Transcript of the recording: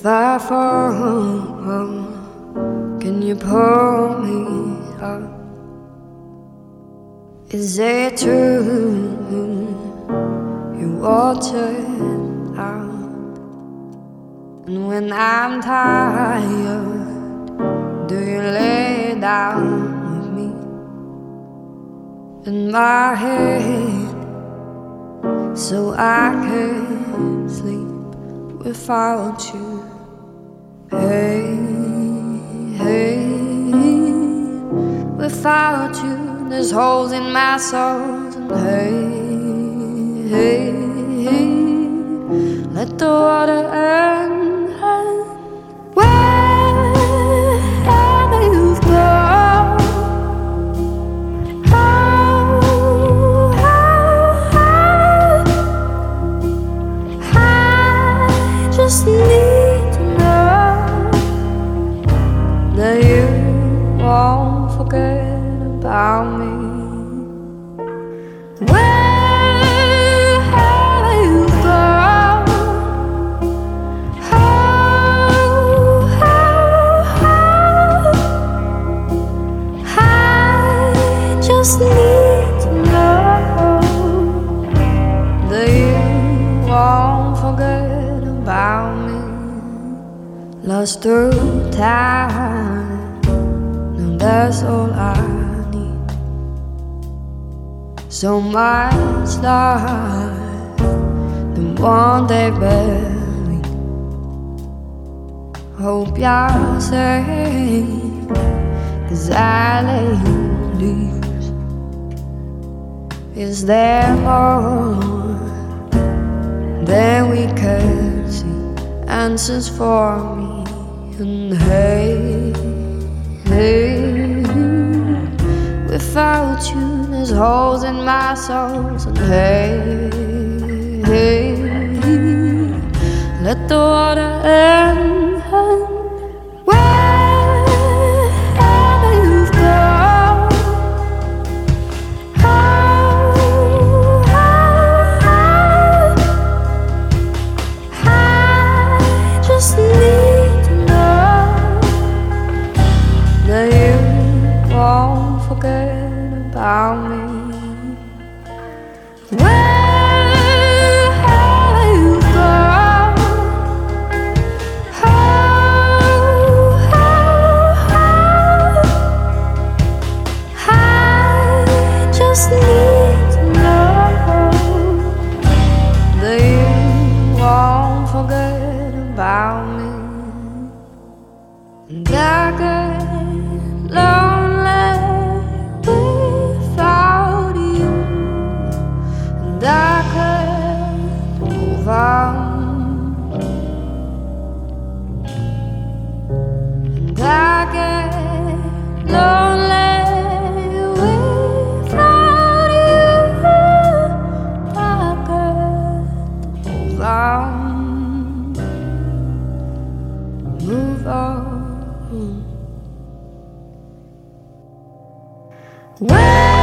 If I fall, can you pull me up? Is it true you watered out? And when I'm tired, do you lay down with me in my head so I can sleep without you? Hey, hey, without you there's holes in my soul. And hey, hey, hey, let the water end. Wherever you've gone, I just need to know that you won't forget about me. Wherever you go, I just need to know that you won't forget about me. Lost through time, now that's all I need. So much life, the one they buried. Hope you're safe, 'cause I lay leaves. Is there more than we can see? Answers for me. And hey, hey, without you there's holes in my soul. And hey, hey, let the water end. Wherever you've gone, I just need to know that you won't forget about me. Wherever you go, I just need to know that you won't forget about me. And I get lonely without you, and I can't move on. And I get lonely without you, I can't move on. Move on. Where